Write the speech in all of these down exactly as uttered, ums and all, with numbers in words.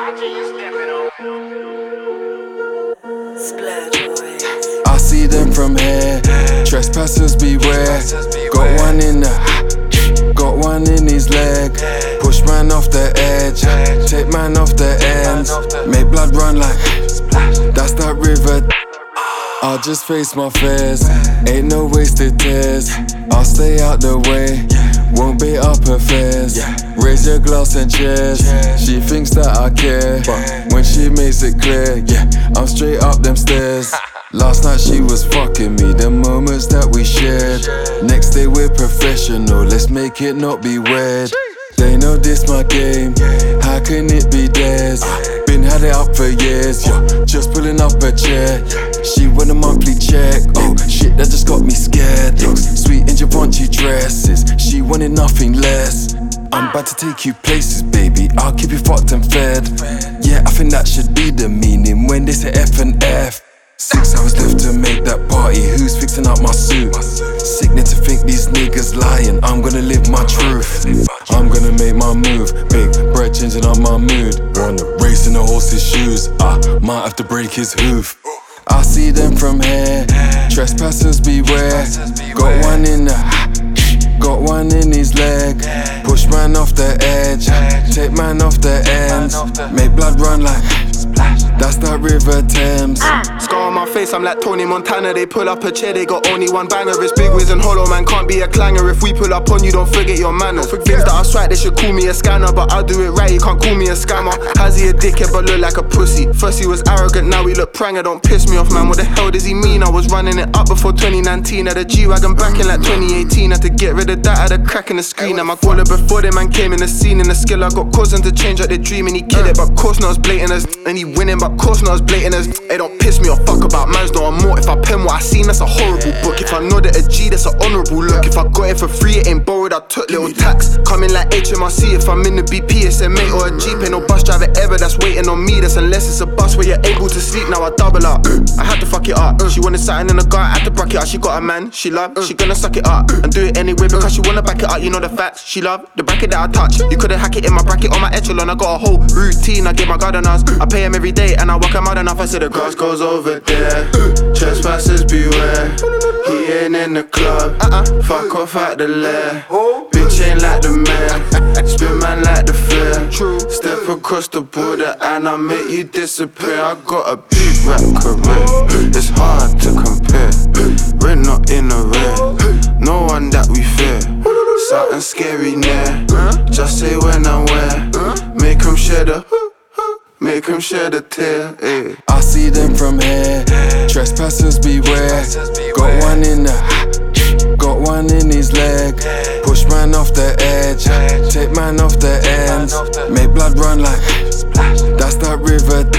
I see them from here, trespassers beware. Got one in the, got one in his leg. Push man off the edge, take man off the ends. Make blood run like, that's that river. I'll just face my fears, ain't no wasted tears. I'll stay out the way, won't be up her fears. Raise your glass and cheers. She thinks that I care, but when she makes it clear, yeah, I'm straight up them stairs. Last night she was fucking me, the moments that we shared. Next day we're professional, let's make it not be weird. They know this my game, how can it be theirs? Been had it up for years, yeah, just pulling up a chair. She want a monthly check, oh shit, that just got me scared. Looks sweet in Givenchy dresses, she wanted nothing less. I'm about to take you places, baby, I'll keep you fucked and fed. Yeah, I think that should be the meaning when they say F and F. Six hours left to make that party, who's fixing up my suit? Sickening to think these niggas lying, I'm gonna live my truth. I'm gonna make my move, big bread changing up my mood. Wanna race in the horse's shoes, I might have to break his hoof. I see them from here, trespassers beware. Got one in the, got one in his leg. Push man off the edge, take man off the ends. Make blood run like, that's that River Thames. Scar on my face, I'm like Tony Montana. They pull up a chair, they got only one banger. It's Big Wiz and Hollow, man, can't be a clanger. If we pull up on you, don't forget your manners. Things that I swipe, they should call me a scanner, but I'll do it right, you can't call me a scammer. Has he a dickhead but look like a pussy? First he was arrogant, now he look pranger. Don't piss me off, man, what the hell does he mean? I was running it up before twenty nineteen. Had a G-Wagon back in like twenty eighteen. Had to get rid of that, had a crack in the screen. And my caller before the man came in the scene. And the skill I got caused them to change up their dream. And he killed it, but course not as blatant as. And he winning, but course not as blatant as. It don't piss me off, fuck about mans, though I'm more. If I pen what I seen, that's a horrible book. If I know that a G, that's an honourable look. If I got it for free, it ain't borrowed, I took little tax. Coming like H M R C, if I'm in the B P, it's a mate or a Jeep. Ain't no bus driver ever that's waiting on me. That's unless it's a bus where you're able to sleep. Now I double up, I had to fuck it up. She wanted something in the car, I had to brack it up. She got a man, she love, she gonna suck it up and do it anyway because she wanna back it up. You know the facts, she love the bracket that I touch. You couldn't hack it in my bracket on my echelon. I got a whole routine, I get my gardeners. I pay him every day and I work him hard enough. I said the grass goes over there, trespassers beware. He ain't in the club, uh-uh. Fuck off out the lair. Bitch ain't like the man, spin man like the fair. Step across the border and I make you disappear. I got a big rap career, it's hard to compare. We're not in the red, no one that we fear. Something scary near, just say when and where. Make them shed a, make them shed a tear, eh. I see them from here, trespassers beware. Got one in the, got one in his leg. Push man off the edge, take man off the ends. Make blood run like, that's that river.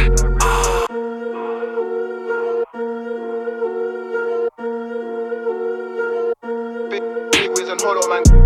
Big Wiz and Hollow, man.